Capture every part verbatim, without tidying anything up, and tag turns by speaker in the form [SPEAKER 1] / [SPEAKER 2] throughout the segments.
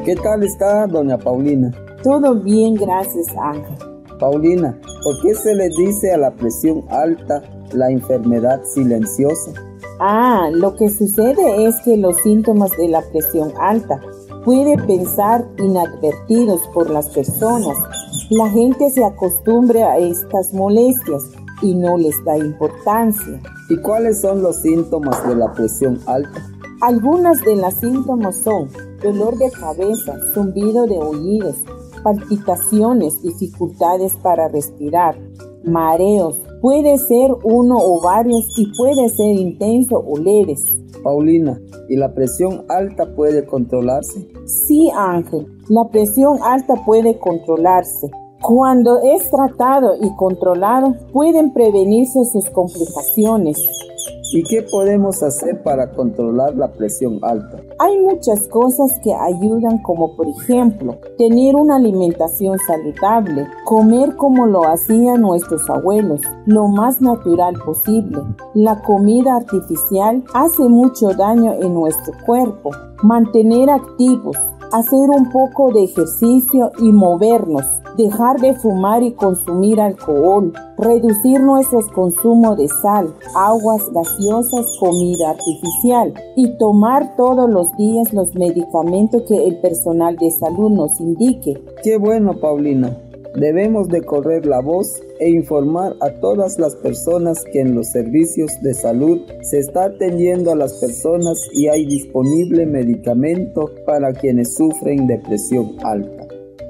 [SPEAKER 1] ¿Qué tal está, doña Paulina?
[SPEAKER 2] Todo bien, gracias, Ángel.
[SPEAKER 1] Paulina, ¿por qué se le dice a la presión alta la enfermedad silenciosa?
[SPEAKER 2] Ah, lo que sucede es que los síntomas de la presión alta pueden pensar inadvertidos por las personas. La gente se acostumbra a estas molestias y no les da importancia.
[SPEAKER 1] ¿Y cuáles son los síntomas de la presión alta?
[SPEAKER 2] Algunas de las síntomas son dolor de cabeza, zumbido de oídos, palpitaciones, dificultades para respirar, mareos. Puede ser uno o varios y puede ser intenso o leves.
[SPEAKER 1] Paulina, ¿y la presión alta puede controlarse?
[SPEAKER 2] Sí, Ángel, la presión alta puede controlarse. Cuando es tratado y controlado, pueden prevenirse sus complicaciones.
[SPEAKER 1] ¿Y qué podemos hacer para controlar la presión alta?
[SPEAKER 2] Hay muchas cosas que ayudan, como por ejemplo, tener una alimentación saludable, comer como lo hacían nuestros abuelos, lo más natural posible. La comida artificial hace mucho daño en nuestro cuerpo. Mantener activos, hacer un poco de ejercicio y movernos. Dejar de fumar y consumir alcohol, reducir nuestros consumos de sal, aguas gaseosas, comida artificial y tomar todos los días los medicamentos que el personal de salud nos indique.
[SPEAKER 1] ¡Qué bueno, Paulina! Debemos de correr la voz e informar a todas las personas que en los servicios de salud se está atendiendo a las personas y hay disponible medicamento para quienes sufren de presión alta.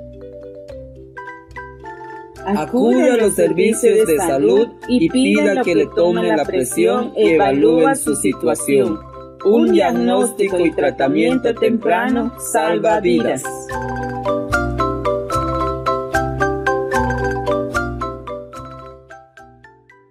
[SPEAKER 3] Acude a los servicios de salud y pida que le tomen la presión y evalúen su situación. Un diagnóstico y tratamiento temprano salva vidas.